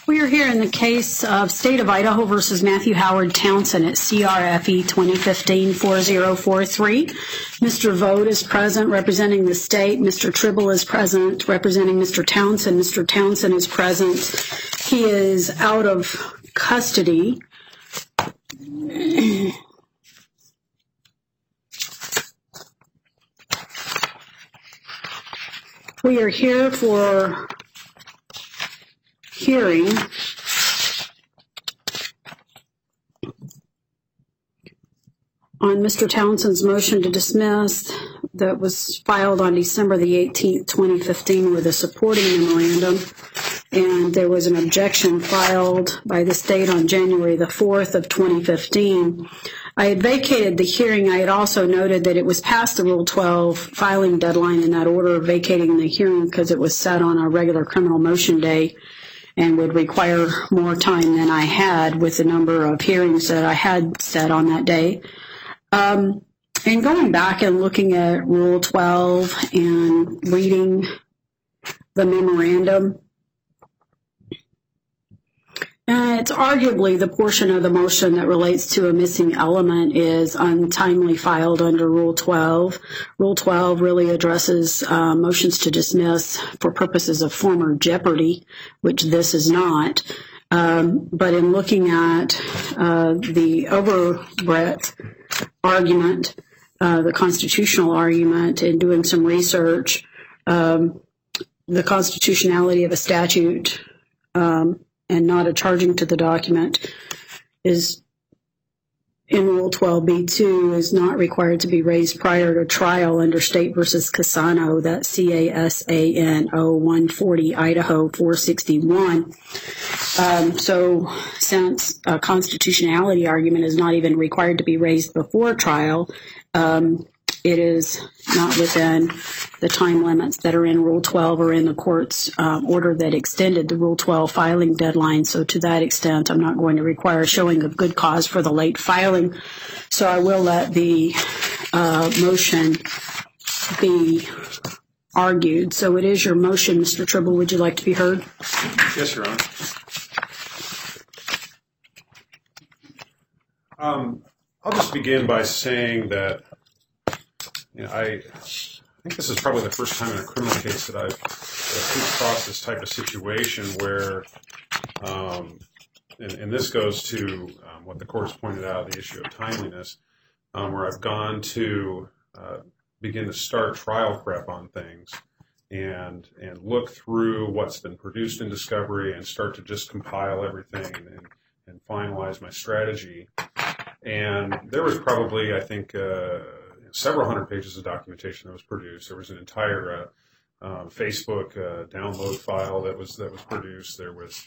We are here in the case of State of Idaho versus Matthew Howard Townsend at CRFE 2015-4043. Mr. Vogt is present representing the state. Mr. Tribble is present representing Mr. Townsend. Mr. Townsend is present. He is out of custody. We are here for hearing on Mr. Townsend's motion to dismiss that was filed on December the 18th, 2015 with a supporting memorandum, and there was an objection filed by the state on January the 4th of 2015. I had vacated the hearing. I had also noted that it was past the Rule 12 filing deadline in that order of vacating the hearing because it was set on a regular criminal motion day and would require more time than I had with the number of hearings that I had set on that day. And going back and looking at Rule 12 and reading the memorandum, it's arguably the portion of the motion that relates to a missing element is untimely filed under Rule 12. Rule 12 really addresses motions to dismiss for purposes of former jeopardy, which this is not. But in looking at the overbreadth argument, the constitutional argument, and doing some research, the constitutionality of a statute and not a charging to the document is in Rule 12b2 is not required to be raised prior to trial under State versus Casano, that's CASANO 140 Idaho 461. So since a constitutionality argument is not even required to be raised before trial, it is not within the time limits that are in Rule 12 or in the court's order that extended the Rule 12 filing deadline. So to that extent, I'm not going to require a showing of good cause for the late filing. So I will let the motion be argued. So it is your motion, Mr. Tribble. Would you like to be heard? Yes, Your Honor. I'll just begin by saying that I think this is probably the first time in a criminal case that I've come across this type of situation where, and this goes to what the court has pointed out, the issue of timeliness, where I've gone to begin to start trial prep on things and look through what's been produced in discovery and start to just compile everything and finalize my strategy. And there was probably, I think, several hundred pages of documentation that was produced. There was an entire Facebook download file that was produced. There was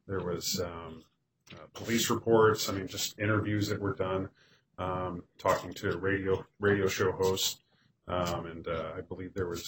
police reports. I mean, just interviews that were done, talking to radio show hosts, and I believe there was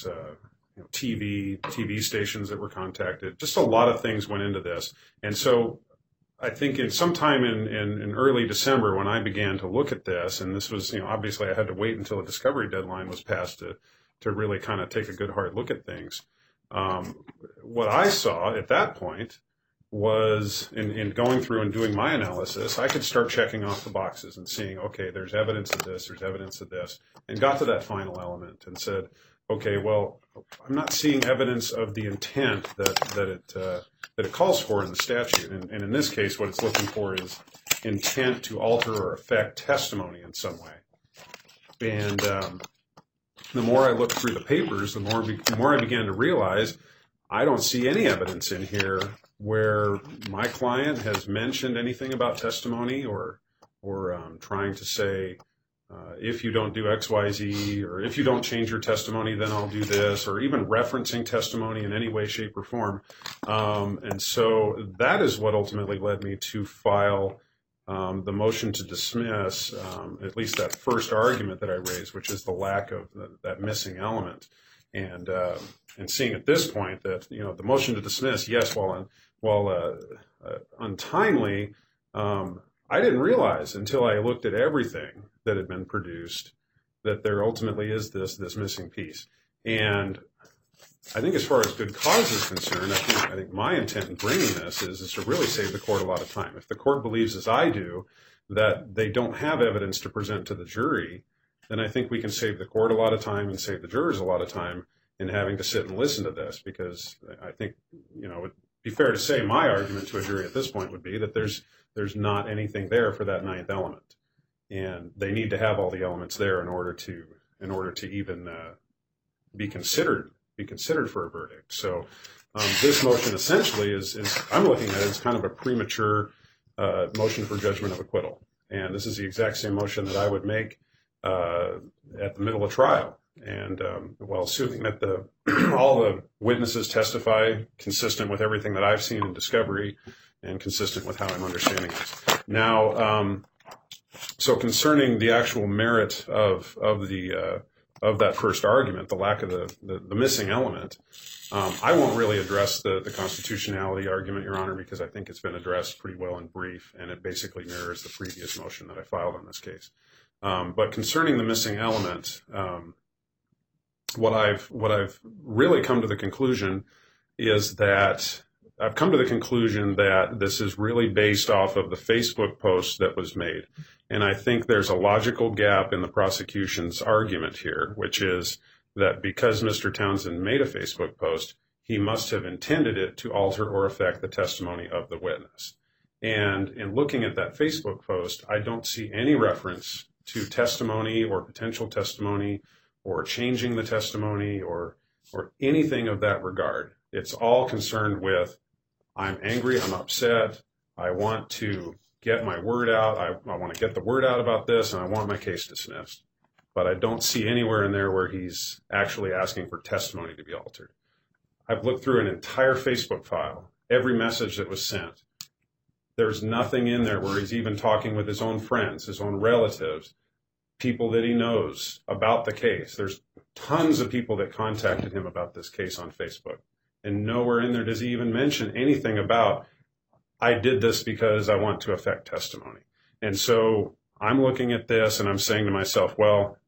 TV stations that were contacted. Just a lot of things went into this, and so I think sometime in early December when I began to look at this, and this was, obviously I had to wait until the discovery deadline was passed to really kind of take a good hard look at things. What I saw at that point was, in going through and doing my analysis, I could start checking off the boxes and seeing, okay, there's evidence of this, there's evidence of this, and got to that final element and said, okay, well, I'm not seeing evidence of the intent that it calls for in the statute. And in this case, what it's looking for is intent to alter or affect testimony in some way. And the more I looked through the papers, the more I began to realize I don't see any evidence in here where my client has mentioned anything about testimony or trying to say, if you don't do X, Y, Z, or if you don't change your testimony, then I'll do this, or even referencing testimony in any way, shape, or form. And so that is what ultimately led me to file the motion to dismiss, at least that first argument that I raised, which is the lack of that missing element. And seeing at this point that, the motion to dismiss, yes, while untimely, I didn't realize until I looked at everything that had been produced that there ultimately is this missing piece. And I think as far as good cause is concerned, I think my intent in bringing this is to really save the court a lot of time. If the court believes, as I do, that they don't have evidence to present to the jury, then I think we can save the court a lot of time and save the jurors a lot of time in having to sit and listen to this, because I think, it'd be fair to say my argument to a jury at this point would be that there's not anything there for that ninth element, and they need to have all the elements there in order to even be considered for a verdict. So this motion essentially is I'm looking at it as kind of a premature motion for judgment of acquittal, and this is the exact same motion that I would make at the middle of trial. And while assuming that all the witnesses testify consistent with everything that I've seen in discovery and consistent with how I'm understanding this. Now, so concerning the actual merit of that first argument, the lack of the missing element, I won't really address the constitutionality argument, Your Honor, because I think it's been addressed pretty well in brief, and it basically mirrors the previous motion that I filed on this case. But concerning the missing element, what I've really come to the conclusion is that I've come to the conclusion that this is really based off of the Facebook post that was made. And I think there's a logical gap in the prosecution's argument here, which is that because Mr. Townsend made a Facebook post, he must have intended it to alter or affect the testimony of the witness. And in looking at that Facebook post, I don't see any reference to testimony or potential testimony or changing the testimony or anything of that regard. It's all concerned with, I'm angry, I'm upset, I want to get my word out, I want to get the word out about this, and I want my case dismissed. But I don't see anywhere in there where he's actually asking for testimony to be altered. I've looked through an entire Facebook file, every message that was sent. There's nothing in there where he's even talking with his own friends, his own relatives, people that he knows about the case. There's tons of people that contacted him about this case on Facebook. And nowhere in there does he even mention anything about, I did this because I want to affect testimony. And so I'm looking at this and I'm saying to myself, well,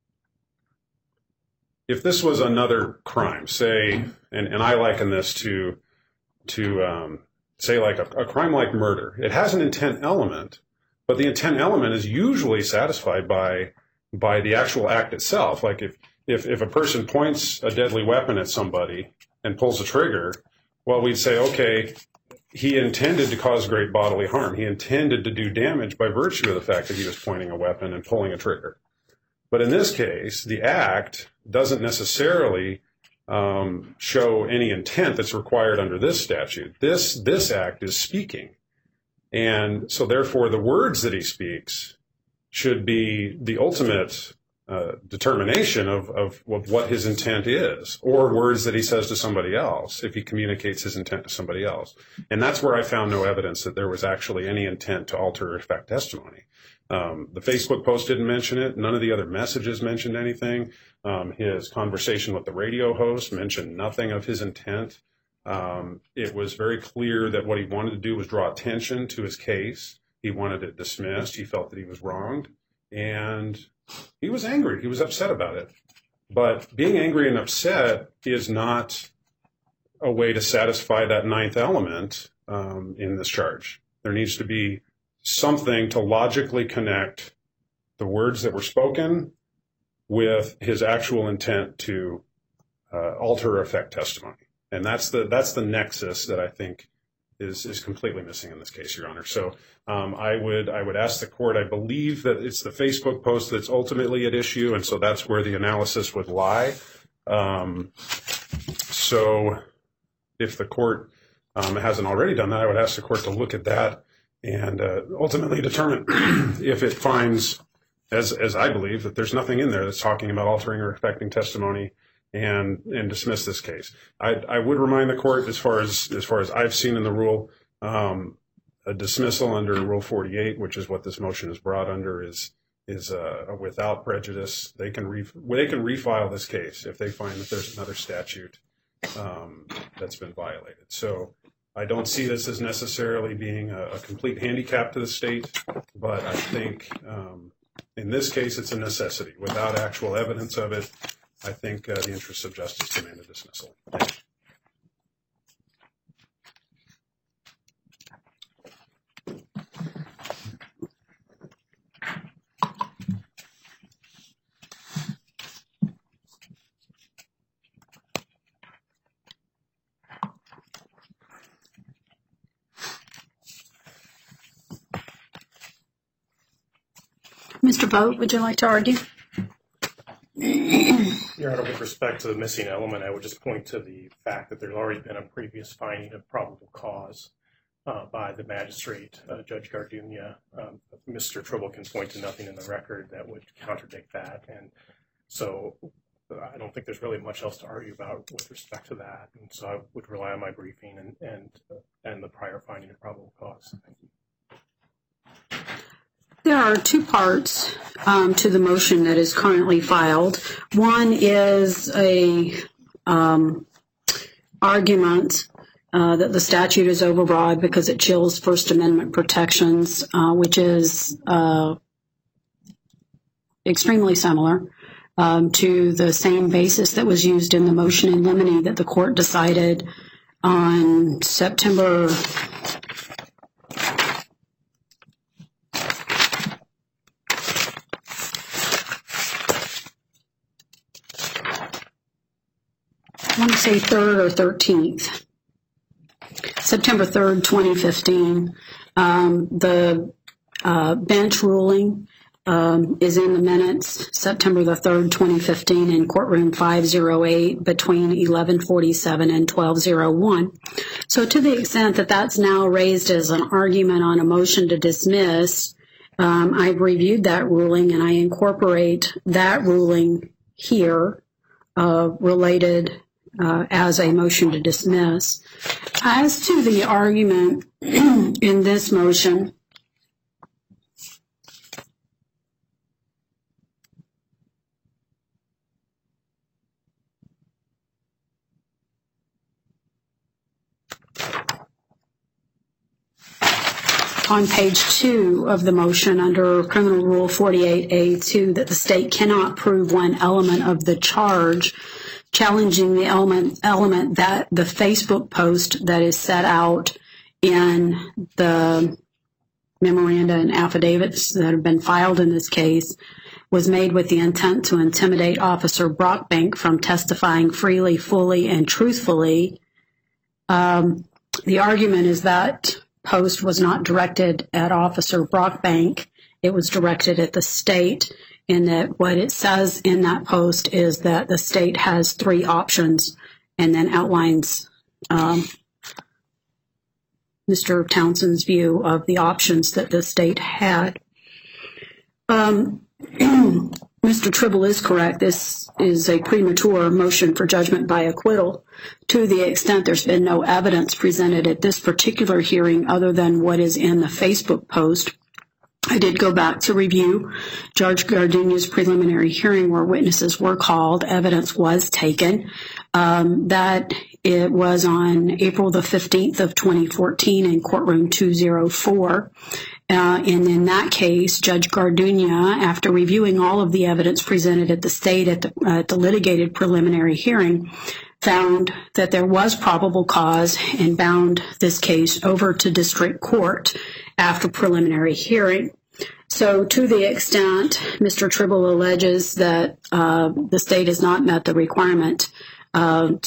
if this was another crime, say, and I liken this to say like a crime like murder, it has an intent element, but the intent element is usually satisfied by the actual act itself. Like if a person points a deadly weapon at somebody and pulls a trigger, well, we'd say, okay, he intended to cause great bodily harm. He intended to do damage by virtue of the fact that he was pointing a weapon and pulling a trigger. But in this case, the act doesn't necessarily show any intent that's required under this statute. This act is speaking. And so therefore the words that he speaks should be the ultimate determination of what his intent is, or words that he says to somebody else if he communicates his intent to somebody else. And that's where I found no evidence that there was actually any intent to alter or affect testimony. The Facebook post didn't mention it. None of the other messages mentioned anything. His conversation with the radio host mentioned nothing of his intent. It was very clear that what he wanted to do was draw attention to his case. He wanted it dismissed. He felt that he was wronged. And he was angry. He was upset about it. But being angry and upset is not a way to satisfy that ninth element in this charge. There needs to be something to logically connect the words that were spoken with his actual intent to alter or affect testimony. And that's the nexus that I think is completely missing in this case, Your Honor. So I would ask the court, I believe that it's the Facebook post that's ultimately at issue, and so that's where the analysis would lie. So if the court hasn't already done that, I would ask the court to look at that and ultimately determine if it finds, as I believe, that there's nothing in there that's talking about altering or affecting testimony, and dismiss this case. I would remind the court, as far as I've seen in the rule, a dismissal under Rule 48, which is what this motion is brought under, is without prejudice. They can refile this case if they find that there's another statute that's been violated. So I don't see this as necessarily being a complete handicap to the state, but I think in this case it's a necessity. Without actual evidence of it, I think the interests of justice demand a dismissal. Thank you. Mr. Vogt, would you like to argue? Your Honor, with respect to the missing element, I would just point to the fact that there's already been a previous finding of probable cause by the magistrate, Judge Gardunia. Mr. Tribble can point to nothing in the record that would contradict that. And so I don't think there's really much else to argue about with respect to that. And so I would rely on my briefing and the prior finding of probable cause. Thank you. There are two parts to the motion that is currently filed. One is a argument that the statute is overbroad because it chills First Amendment protections, which is extremely similar to the same basis that was used in the motion in limine that the court decided on September 3rd or 13th. September 3rd, 2015. The bench ruling is in the minutes, September the 3rd, 2015, in courtroom 508 between 11:47 and 12:01. So to the extent that that's now raised as an argument on a motion to dismiss, I've reviewed that ruling and I incorporate that ruling here related as a motion to dismiss. As to the argument in this motion, on page 2 of the motion under Criminal Rule 48A2 that the state cannot prove one element of the charge, challenging the element that the Facebook post that is set out in the memoranda and affidavits that have been filed in this case was made with the intent to intimidate Officer Brockbank from testifying freely, fully, and truthfully. The argument is that post was not directed at Officer Brockbank. It was directed at the state, in that what it says in that post is that the state has 3 options and then outlines Mr. Townsend's view of the options that the state had. Mr. Tribble is correct. This is a premature motion for judgment by acquittal to the extent there's been no evidence presented at this particular hearing other than what is in the Facebook post. I did go back to review Judge Gardunia's preliminary hearing where witnesses were called. Evidence was taken. That it was on April the 15th of 2014 in courtroom 204. And in that case, Judge Gardunia, after reviewing all of the evidence presented at the state at the litigated preliminary hearing, found that there was probable cause and bound this case over to district court after preliminary hearing. So to the extent Mr. Tribble alleges that the state has not met the requirement of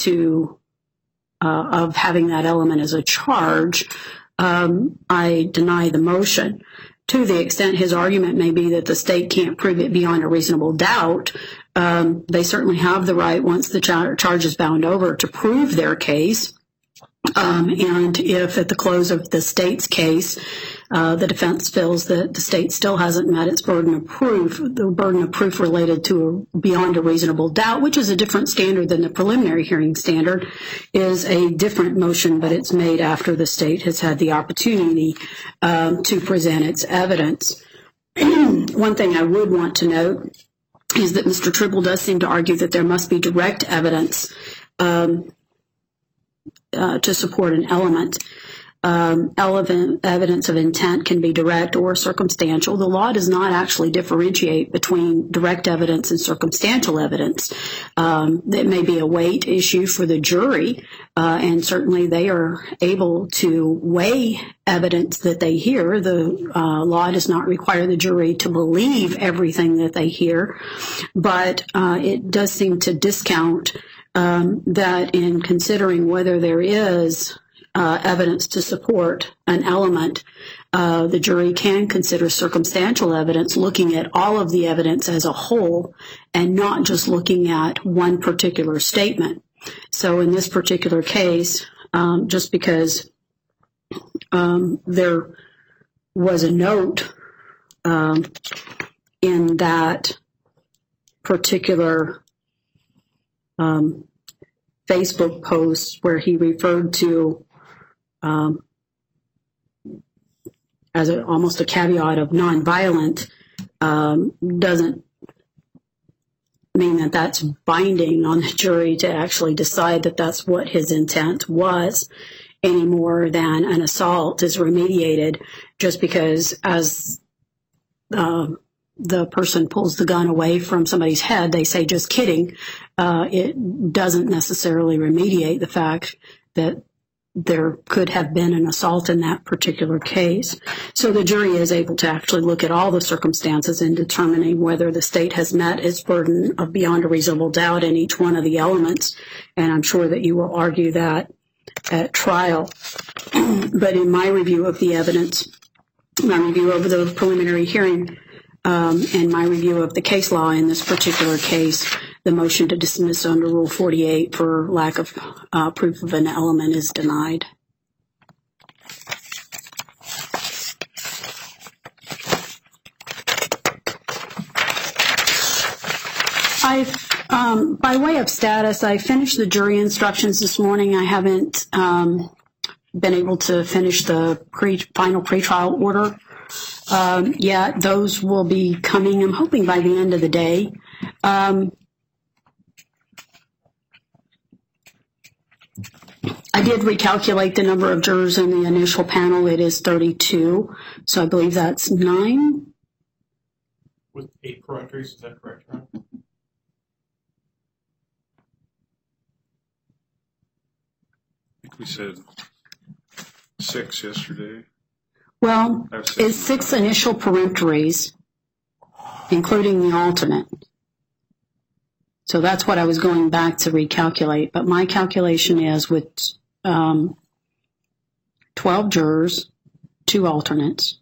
having that element as a charge, I deny the motion. To the extent his argument may be that the state can't prove it beyond a reasonable doubt, they certainly have the right, once the charge is bound over, to prove their case. And if at the close of the state's case, the defense feels that the state still hasn't met its burden of proof, the burden of proof related to beyond a reasonable doubt, which is a different standard than the preliminary hearing standard, is a different motion, but it's made after the state has had the opportunity to present its evidence. One thing I would want to note is that Mr. Tribble does seem to argue that there must be direct evidence to support an element. evidence of intent can be direct or circumstantial. The law does not actually differentiate between direct evidence and circumstantial evidence. It may be a weight issue for the jury, and certainly they are able to weigh evidence that they hear. The law does not require the jury to believe everything that they hear, but it does seem to discount that in considering whether there is evidence to support an element, the jury can consider circumstantial evidence, looking at all of the evidence as a whole and not just looking at one particular statement. So in this particular case, just because there was a note in that particular Facebook post where he referred to as almost a caveat of nonviolent, doesn't mean that that's binding on the jury to actually decide that that's what his intent was, any more than an assault is remediated just because as the person pulls the gun away from somebody's head, they say, just kidding. It doesn't necessarily remediate the fact that there could have been an assault in that particular case. So the jury is able to actually look at all the circumstances in determining whether the state has met its burden of beyond a reasonable doubt in each one of the elements. And I'm sure that you will argue that at trial. But in my review of the evidence, my review of the preliminary hearing, and my review of the case law in this particular case, the motion to dismiss under Rule 48 for lack of proof of an element is denied. By way of status, I finished the jury instructions this morning. I haven't been able to finish the final pretrial order yet. Those will be coming, I'm hoping, by the end of the day. I did recalculate the number of jurors in the initial panel. It is 32, so I believe that's 9. With 8 peremptories, is that correct, Ron? I think we said 6 yesterday. Well, it's 6 initial peremptories, including the alternate. So that's what I was going back to recalculate. But my calculation is with 12 jurors, 2 alternates.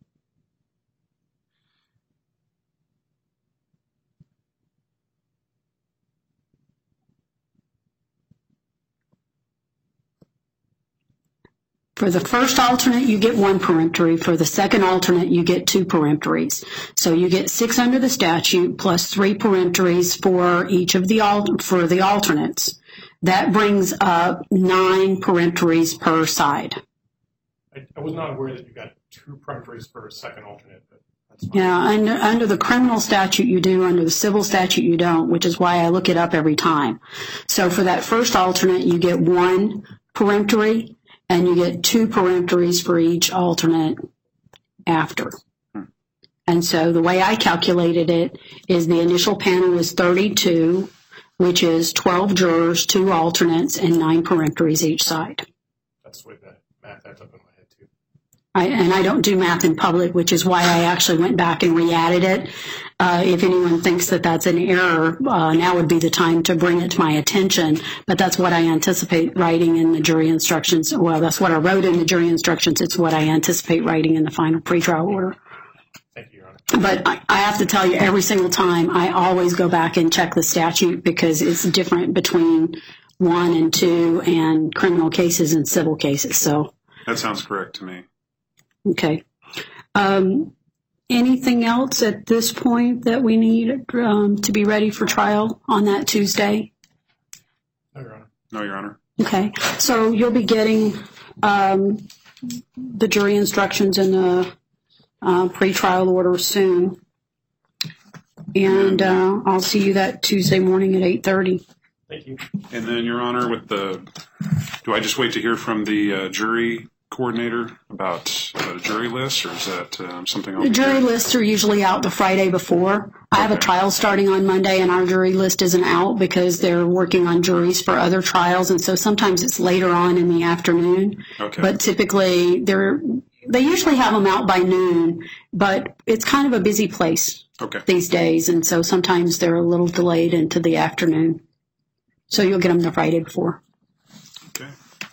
For the first alternate, you get 1 peremptory. For the second alternate, you get 2 peremptories. So you get 6 under the statute plus 3 peremptories for each of the alternates. That brings up 9 peremptories per side. I was not aware that you got 2 peremptories per second alternate, but that's fine. Yeah, under the criminal statute you do, under the civil statute you don't, which is why I look it up every time. So for that first alternate, you get 1 peremptory, and you get 2 peremptories for each alternate after. And so the way I calculated it is the initial panel is 32, which is 12 jurors, 2 alternates, and 9 peremptories each side. That's the way the math adds up in my head, too. And I don't do math in public, which is why I actually went back and re-added it. If anyone thinks that that's an error, now would be the time to bring it to my attention. But that's what I anticipate writing in the jury instructions. Well, that's what I wrote in the jury instructions. It's what I anticipate writing in the final pretrial order. Thank you, Your Honor. But I have to tell you, every single time, I always go back and check the statute because it's different between 1 and 2 and criminal cases and civil cases. So That sounds correct to me. Okay. Anything else at this point that we need to be ready for trial on that Tuesday? No, Your Honor. No, Your Honor. Okay. So you'll be getting the jury instructions and the pretrial order soon. And I'll see you that Tuesday morning at 8:30. Thank you. And then, Your Honor, do I just wait to hear from the jury coordinator about a jury list, or is that something I'll The be jury hearing? lists are usually out the Friday before. I have a Okay. trial starting on Monday, and our jury list isn't out because they're working on juries for other trials, and so sometimes it's later on in the afternoon. Okay. But typically, they usually have them out by noon, but it's kind of a busy place Okay. these days, and so sometimes they're a little delayed into the afternoon. So you'll get them the Friday before. Okay.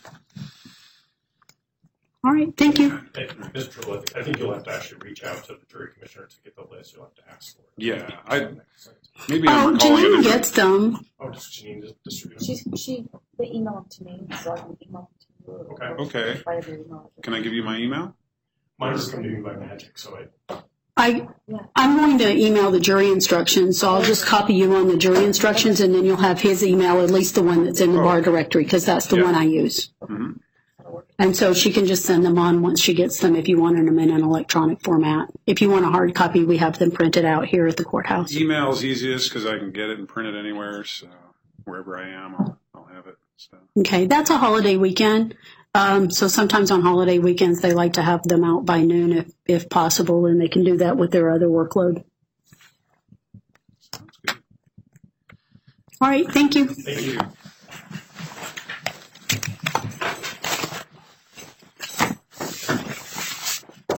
All right, thank you. Hey, Mr. Tribble, I think you'll have to actually reach out to the jury commissioner to get the list. You'll have to ask for it. Yeah, maybe I'm Oh, recalling Janine it. gets them. Oh, does Janine distribute them? They email them to me, so I can email them to you. or Okay. whatever your email address. Can I give you my email? Mine just come to me by magic, so I'm going to email the jury instructions, so I'll just copy you on the jury instructions, and then you'll have his email, at least the one that's in the bar directory, because that's the Yeah. one I use. Mm-hmm. And so she can just send them on once she gets them if you want them in an electronic format. If you want a hard copy, we have them printed out here at the courthouse. Email is easiest because I can get it and print it anywhere. So wherever I am, I'll have it. So Okay, that's a holiday weekend. So sometimes on holiday weekends, they like to have them out by noon if possible, and they can do that with their other workload. sounds good. All right, thank you. thank you.